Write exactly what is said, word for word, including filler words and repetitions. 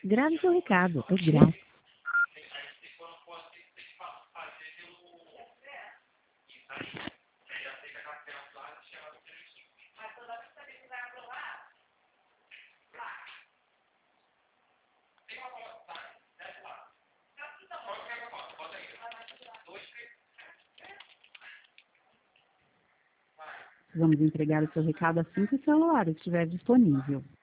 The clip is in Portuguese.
Grave seu recado, é grátis. Vamos entregar o seu recado assim que o celular estiver disponível.